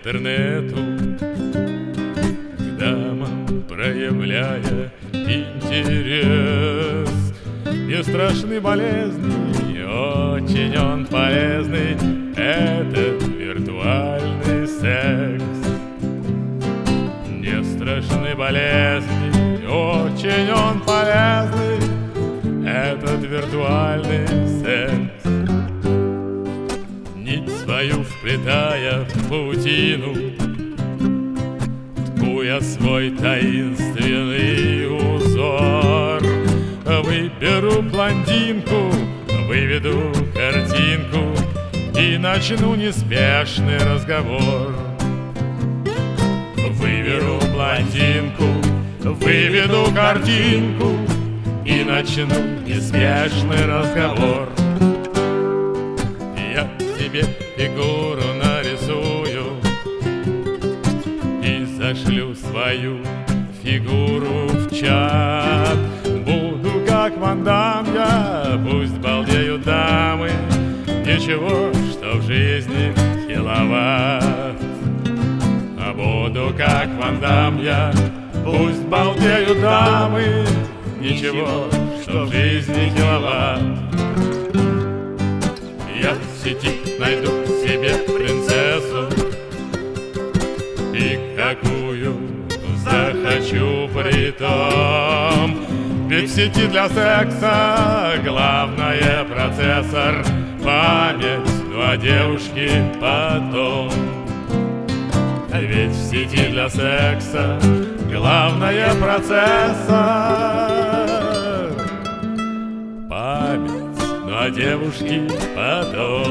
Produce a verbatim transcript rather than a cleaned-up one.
интернету, к дамам проявляя интерес. Не страшны болезни, очень он полезный, этот виртуальный секс. Не страшны болезни, очень он полезный, этот виртуальный секс. Нить свою вплетая в паутину, тку я свой таинственный узор. Выберу блондинку, выведу картинку и начну неспешный разговор. Выберу блондинку, выведу картинку и начну неспешный разговор. Я тебе фигуру нарисую и зашлю свою фигуру в чат. Буду как Ван Дам я, пусть балдеют дамы, ничего, что в жизни киловатт. А буду как Ван Дам я, пусть балдеют дамы, ничего, что в жизни киловатт. Я в сети найду себе принцессу, и какую захочу притом. Ведь в сети для секса главное процессор, память, ну а девушки потом. Ведь в сети для секса главное процессор, память, ну а девушки потом.